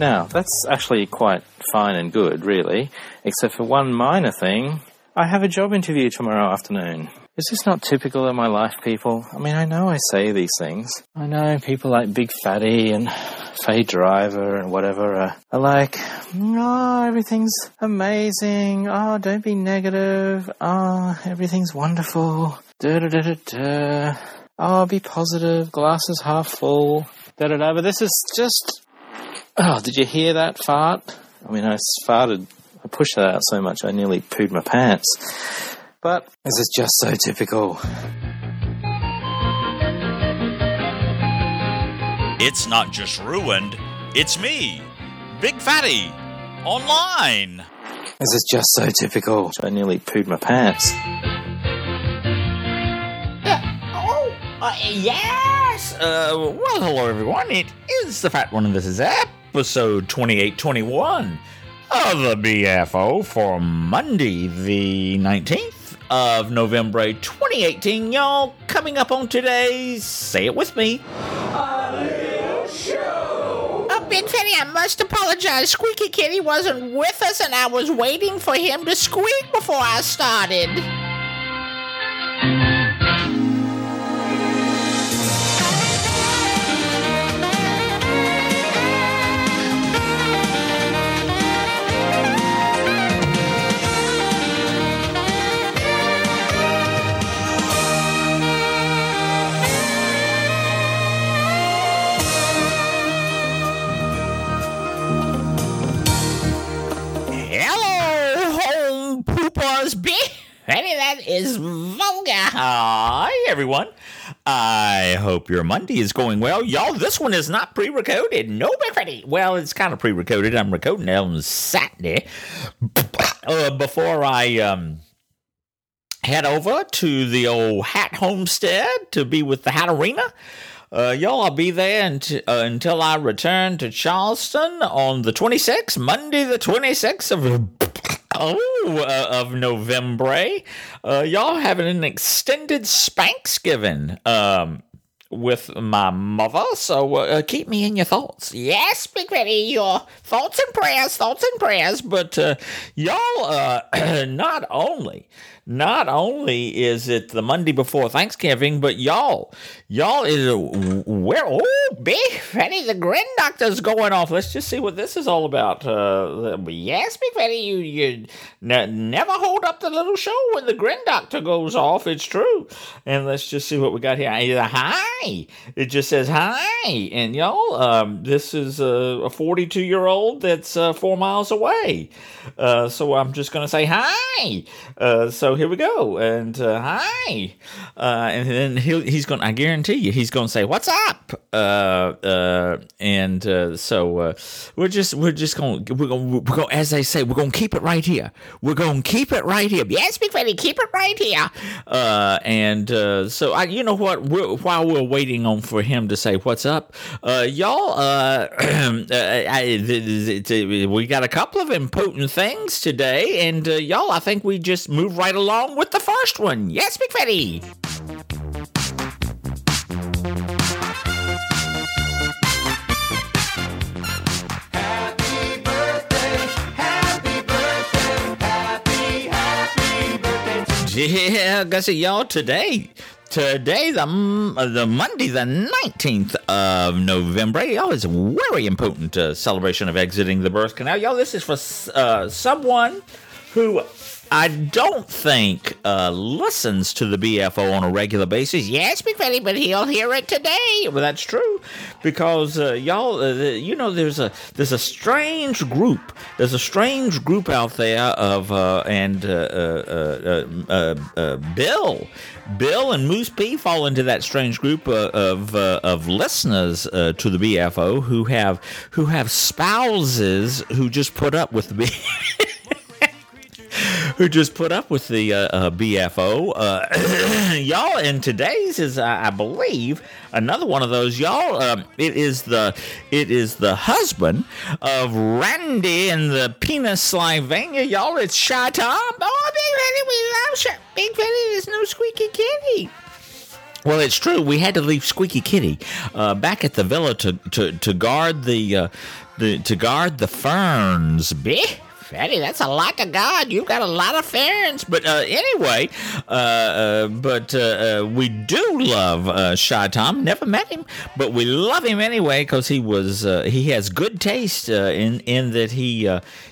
Now, that's actually quite fine and good, really, except for one minor thing. I have a job interview tomorrow afternoon. Is this not typical of my life, people? I mean, I know I say these things. I know people like Big Fatty and Faye Driver and whatever are like, oh, everything's amazing. Oh, don't be negative. Oh, everything's wonderful. Da-da-da-da-da. Oh, be positive. Glass is half full. Da-da-da. But this is just... Oh, did you hear that fart? I mean, I pushed that out so much I nearly pooed my pants. But this is just so typical. It's not just ruined, it's me, Big Fatty, online. This is just so typical. I nearly pooed my pants. Yes! Well, hello everyone. It is the Fat One, and this is episode 2821 of the BFO for Monday, the 19th of November 2018. Y'all, coming up on today's, say it with me, a little show. Oh, Big Fatty, I must apologize. Squeaky Kitty wasn't with us, and I was waiting for him to squeak before I started. Fatty, that is vulgar. Hi, everyone. I hope your Monday is going well. Y'all, this one is not pre-recorded. No, Big Fatty. Well, it's kind of pre-recorded. I'm recording it on Saturday. Before I head over to the old Hat Homestead to be with the Hat Arena. Y'all, I'll be there until I return to Charleston on the 26th, Monday the 26th of November. Y'all having an extended Spanksgiving with my mother, so keep me in your thoughts. Yes, Big Fatty, your thoughts and prayers, but y'all, not only is it the Monday before Thanksgiving, but y'all is where? Oh, Big Fatty, the grin doctor's going off. Let's just see what this is all about. Yes, Big Fatty, you never hold up the little show when the grin doctor goes off. It's true. And let's just see what we got here. Hi. It just says hi. And y'all, this is a 42-year-old that's 4 miles away. So I'm just going to say hi. So here we go. And hi. And then he's going to, I guarantee you, he's going to say, what's up? So we're going to, as they say, we're going to keep it right here. We're going to keep it right here. Yes, Big Fatty, keep it right here. So you know what? While we're waiting on for him to say what's up, y'all, we got a couple of important things today, and y'all, I think we just move right along with the first one. Yes, Big Fatty. Yeah, guys, y'all, today, the Monday, the 19th of November, y'all, is a very important celebration of exiting the birth canal. Y'all, this is for someone who I don't think listens to the BFO on a regular basis. Yes, Big Fatty, but he'll hear it today. Well, that's true, because y'all, you know, there's a strange group. There's a strange group out there of Bill and Moose P fall into that strange group of listeners to the BFO who have spouses who just put up with the BFO. Y'all, and today's is, I believe, another one of those. Y'all, it is the husband of Randy in the Pennsylvania. Y'all, it's Shy Tom. Oh, Big Fatty, we love Shy. Big Fatty, there's no Squeaky Kitty. Well, it's true. We had to leave Squeaky Kitty back at the villa to guard the ferns. Bitch. Fatty, that's a lot to guard. You've got a lot of ferns. But anyway, we do love Shy Tom. Never met him, but we love him anyway because he has good taste in that he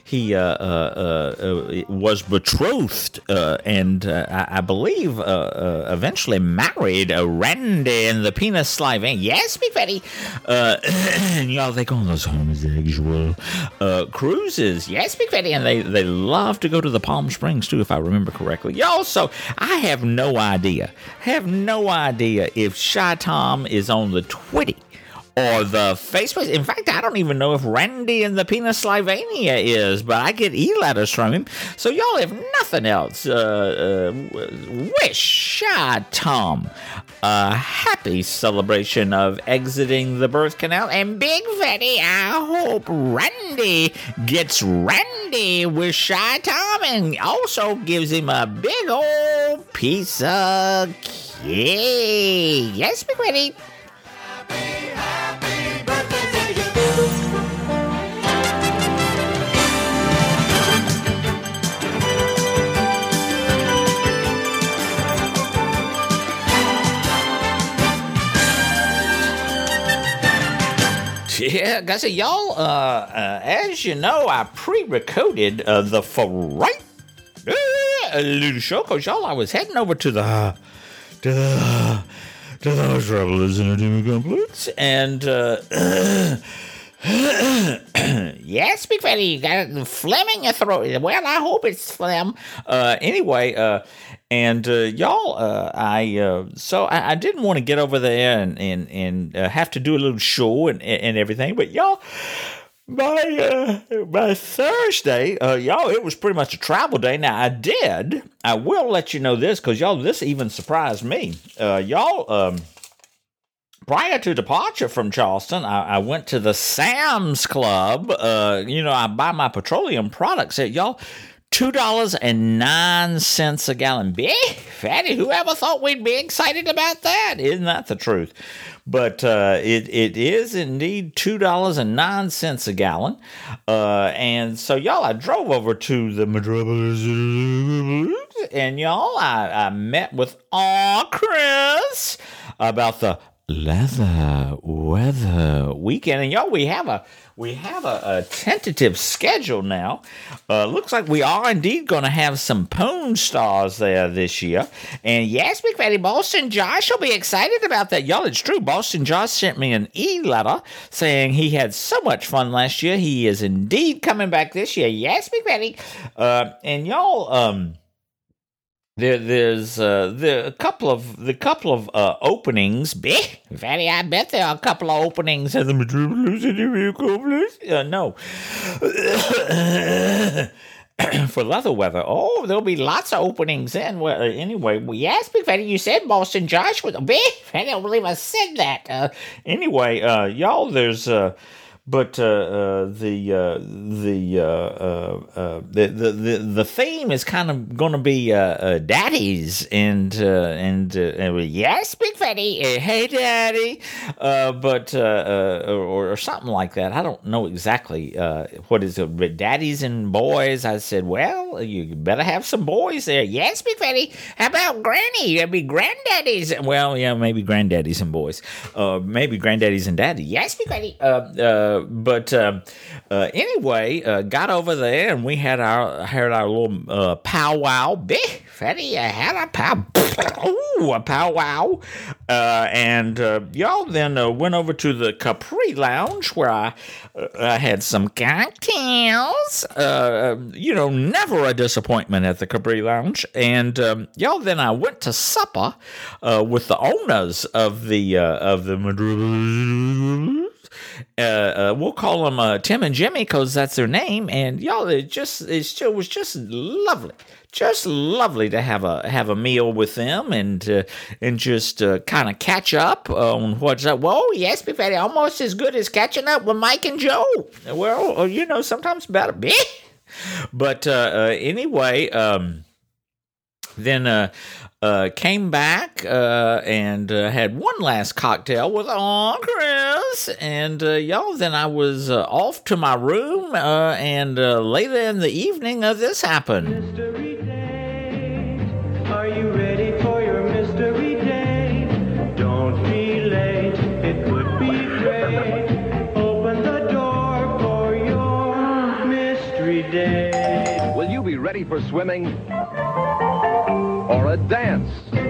was betrothed and I believe eventually married Randy and the Penis Slavine. Yes, Big Fatty. And y'all, they go on those homosexual cruises. Yes, Big Fatty. And they love to go to the Palm Springs, too, if I remember correctly. Y'all, so I have no idea if Shy Tom is on the Twitty or the Facebook. In fact, I don't even know if Randy and the Penis Slavania is, but I get e-letters from him. So y'all, if nothing else, wish Shy Tom a happy celebration of exiting the birth canal. And Big Fatty, I hope Randy gets Randy with Shy Tom and also gives him a big old piece of cake. Yes, Big Fatty. Happy birthday to you. Yeah, guys, y'all, as you know, I pre-recorded the Fright little show, because y'all, I was heading over to the Travelers Entertainment Complex, and Yes, Big Fatty, you got a phlegm in your throat. Well, I hope it's phlegm. Anyway, y'all, I didn't want to get over there and have to do a little show and everything, but y'all, by Thursday, y'all, it was pretty much a travel day. Now, I will let you know this, because y'all, this even surprised me. Y'all, prior to departure from Charleston, I went to the Sam's Club. I buy my petroleum products at, y'all, $2.09 a gallon. Big Fatty, whoever thought we'd be excited about that? Isn't that the truth? But it is indeed $2.09 a gallon. And so, y'all, I drove over to the Metropolis, and y'all, I met with Chris about the leather weather weekend. And y'all, we have a tentative schedule now. Looks like we are indeed going to have some Pawn Stars there this year. And yes, Big Fatty, Boston Josh will be excited about that. Y'all, it's true. Boston Josh sent me an e-letter saying he had so much fun last year. He is indeed coming back this year. Yes, Big Fatty. And y'all, There's a couple of openings. Big Fatty, I bet there are a couple of openings at the Metropolis Complex. No. For leather weather. Oh, there'll be lots of openings then. Well, anyway, yes, Big Fatty, you said Boston Josh was Big Fatty. I don't believe I said that. Anyway, y'all, there's But the theme is kind of going to be daddies and yes, Big Fatty, hey daddy, or something like that. I don't know exactly what is it, but daddies and boys. I said, well, you better have some boys there. Yes, Big Fatty. How about granny? It'd be granddaddies. Well, yeah, maybe granddaddies and boys. Maybe granddaddies and daddy. Yes, Big Fatty. Anyway, got over there and we had our little powwow. Big Fatty, I had a powwow. And y'all then went over to the Capri Lounge where I had some cocktails. Never a disappointment at the Capri Lounge. And y'all, then I went to supper with the owners of the Madrid. We'll call them Tim and Jimmy because that's their name. And y'all, it was just lovely. Just lovely to have a meal with them and just kind of catch up on what's up. Whoa, yes, Big Fatty, almost as good as catching up with Mike and Joe. Well, sometimes better. But anyway, then came back and had one last cocktail with Chris, and y'all, then I was off to my room, and later in the evening, this happened. Mystery date. Are you ready for your mystery date? Don't be late, it would be great. Open the door for your mystery date. Will you be ready for swimming or a dance?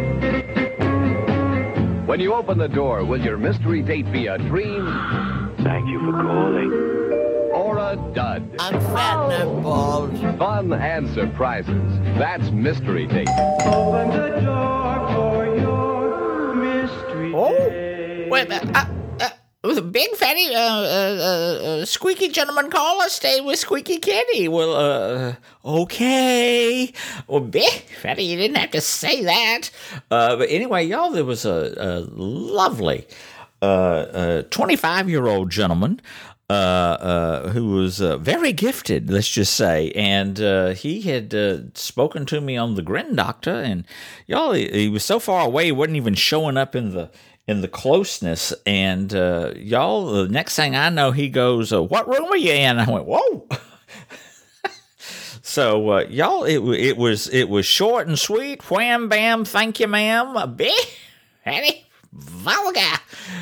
When you open the door, will your mystery date be a dream Thank you for calling. or a dud? I'm fat and I'm bald. Fun and surprises. That's Mystery Date. Open the door for your mystery date. Wait a minute. Big fatty, squeaky gentleman caller stayed with Squeaky Kitty. Well, okay. Well, big fatty, you didn't have to say that. But anyway, y'all, there was a lovely 25-year-old gentleman who was very gifted, let's just say, and he had spoken to me on the Grin Doctor, and y'all, he was so far away, he wasn't even showing up in the closeness, and y'all, the next thing I know, he goes, "What room are you in?" I went, "Whoa." So, y'all, it was short and sweet. Wham, bam, thank you, ma'am. Big fatty, vulgar.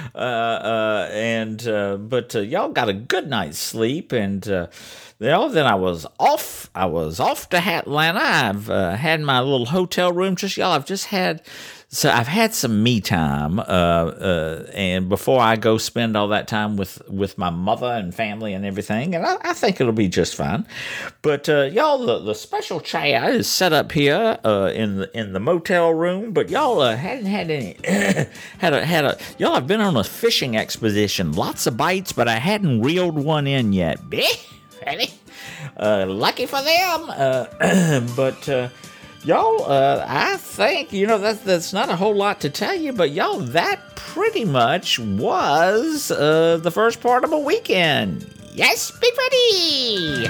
But y'all got a good night's sleep, and then I was off. I was off to Atlanta. I've had my little hotel room. I've had some me time, and before I go spend all that time with my mother and family and everything, and I think it'll be just fine. But y'all, the special chair is set up here in the motel room. But y'all hadn't had any y'all. I've been on a fishing expedition, lots of bites, but I hadn't reeled one in yet. Big fatty, lucky for them. But. Y'all, I think, that's not a whole lot to tell you, but y'all, that pretty much was the first part of a weekend. Yes, Big fatty.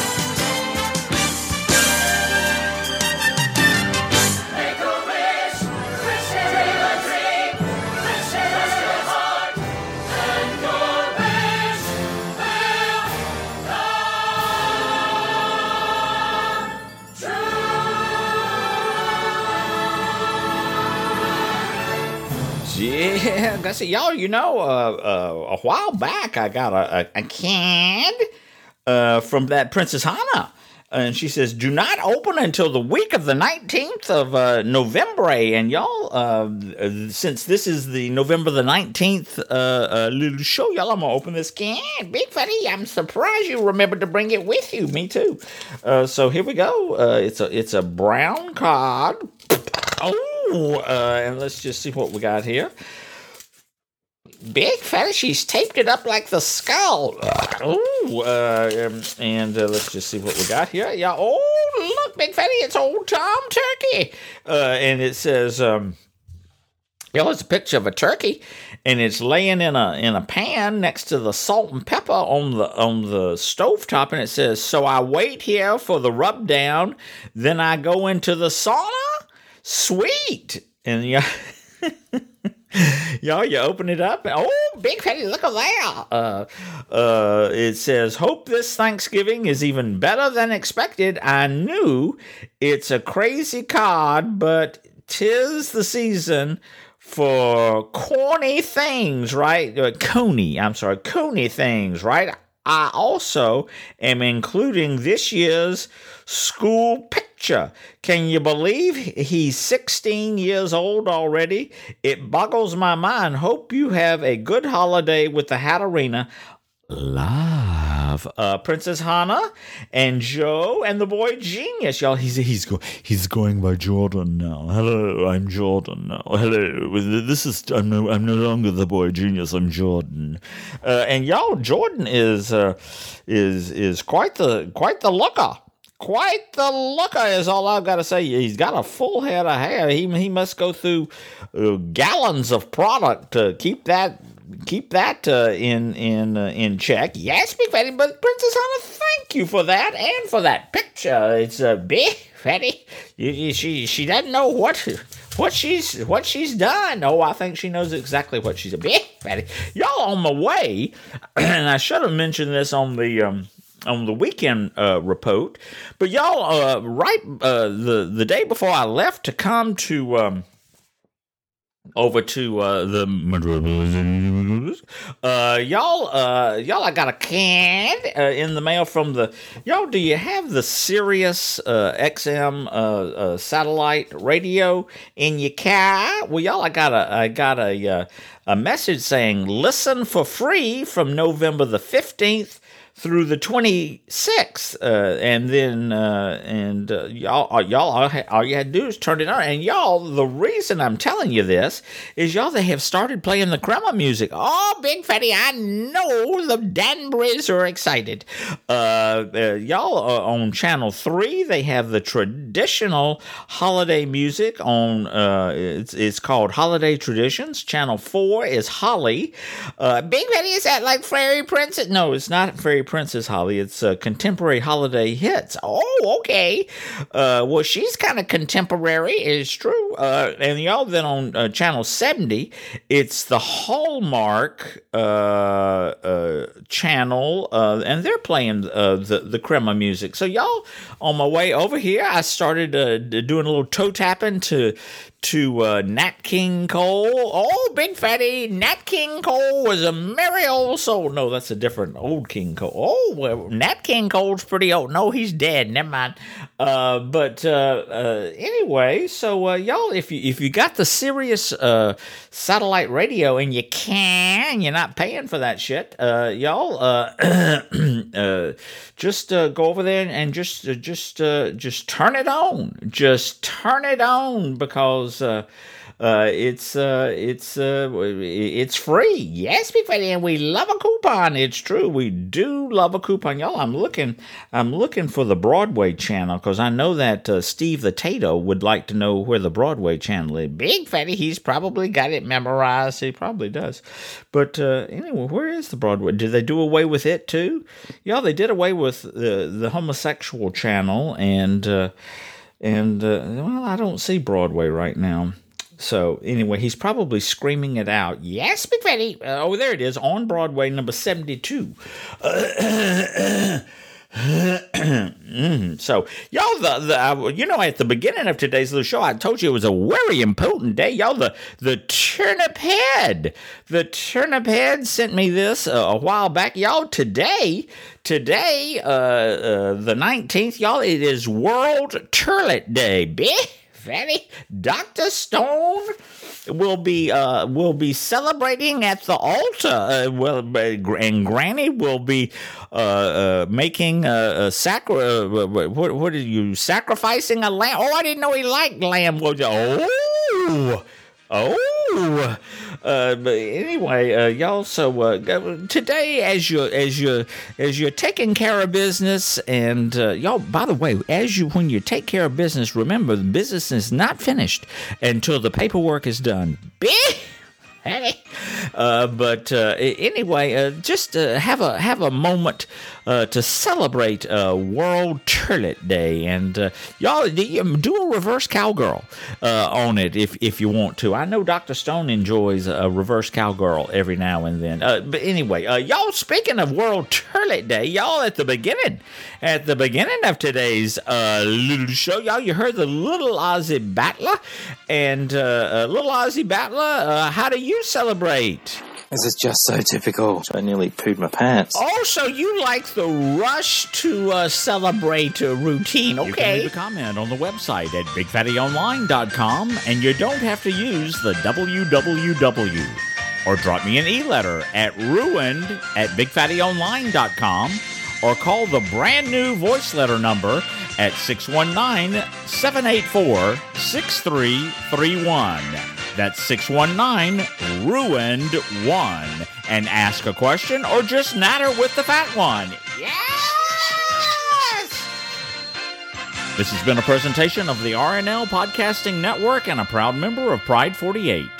Yeah, I see, y'all, a while back I got a can from that Princess Hannah. And she says, do not open until the week of the 19th of November. And y'all, since this is the November the 19th little show, y'all, I'm going to open this can. Big fatty, I'm surprised you remembered to bring it with you. Me too. So here we go. It's a brown card. And let's just see what we got here. Big fatty, she's taped it up like the skull. And let's just see what we got here. Yeah. Oh, look, Big fatty, it's old Tom Turkey. And it says, it's a picture of a turkey, and it's laying in a pan next to the salt and pepper on the stovetop, and it says, "So I wait here for the rub down, then I go into the sauna." Sweet. And y'all, you open it up. Big fatty, look at that. It says, "Hope this Thanksgiving is even better than expected. I knew it's a crazy card, but 'tis the season for corny things, right? Coney things, right? I also am including this year's school picture. Can you believe he's 16 years old already? It boggles my mind. Hope you have a good holiday with the Hatterina. Love, Princess Hannah and Joe and the boy Genius, y'all. He's going by Jordan now. Hello, I'm Jordan now. Hello, I'm no longer the boy Genius. I'm Jordan. And y'all, Jordan is quite the looker. Quite the looker is all I've got to say. He's got a full head of hair. He must go through gallons of product to keep that keep that in check. Yes, Big Fatty, but Princess Anna, thank you for that and for that picture. It's Big Fatty. She doesn't know what she's done. Oh, I think she knows exactly what she's a Big Fatty. Y'all, on my way, and I should have mentioned this on the weekend report, but y'all, the day before I left to come to over to the y'all, I got a can in the mail from the y'all. Do you have the Sirius XM satellite radio in your car? Well, y'all, I got a message saying listen for free from November the 15th through the 26th, and then y'all, all you had to do is turn it on. And y'all, the reason I'm telling you this is y'all, they have started playing the Crema music. Oh, Big Fatty, I know the Danburys are excited. Y'all, on Channel 3, they have the traditional holiday music on. It's called Holiday Traditions. Channel 4 is Holly. Big Fatty, is that like Fairy Princess? No, it's not Fairy Princess Holly. It's contemporary holiday hits. Oh, okay. Well, she's kind of contemporary, it's true. And y'all, then on Channel 70, it's the Hallmark channel, and they're playing the Crema music. So y'all, on my way over here, I started doing a little toe tapping to Nat King Cole. Oh, Big Fatty, Nat King Cole was a merry old soul. No, that's a different old King Cole. Oh, well, Nat King Cole's pretty old. No, he's dead. Never mind. But anyway, so y'all, if you got the Sirius satellite radio and you're not paying for that shit, y'all, just go over there and just turn it on. Just turn it on, because it's free. Yes, Big Fatty, and we love a coupon. It's true, we do love a coupon, y'all. I'm looking for the Broadway channel, because I know that Steve the Tato would like to know where the Broadway channel is. Big Fatty, he's probably got it memorized. He probably does. But anyway, where is the Broadway? Did they do away with it too? Y'all, they did away with the homosexual channel, and well, I don't see Broadway right now. So anyway, he's probably screaming it out. Yes, Big Fatty. Oh, there it is, on Broadway, number 72. So y'all, at the beginning of today's little show, I told you it was a very important day. Y'all, the turnip head sent me this a while back. Y'all, today, the 19th, y'all, it is World Turlet Day. Fatty, Dr. Stone will be celebrating at the altar. And Granny will be making what are you, sacrificing a lamb? Oh, I didn't know he liked lamb. But anyway, y'all. So today, as you're taking care of business, and y'all, by the way, when you take care of business, remember the business is not finished until the paperwork is done. But anyway, just have a moment to celebrate World Turlet Day, and y'all do a reverse cowgirl on it if you want to. I know Dr. Stone enjoys a reverse cowgirl every now and then. But anyway, y'all, speaking of World Turlet Day, y'all, at the beginning of today's little show, y'all, you heard the Little Ozzy Battler, and Little Ozzy Battler, how do you celebrate? This is just so typical. I nearly pooed my pants. Oh, so you like the rush to celebrate a routine, okay? You can leave a comment on the website at BigFattyOnline.com, and you don't have to use the www. Or drop me an e-letter at ruined@BigFattyOnline.com, or call the brand new voice letter number at 619-784-6331. That's 619-RUINED-1. And ask a question or just natter with the fat one. Yes! This has been a presentation of the RNL Podcasting Network and a proud member of Pride 48.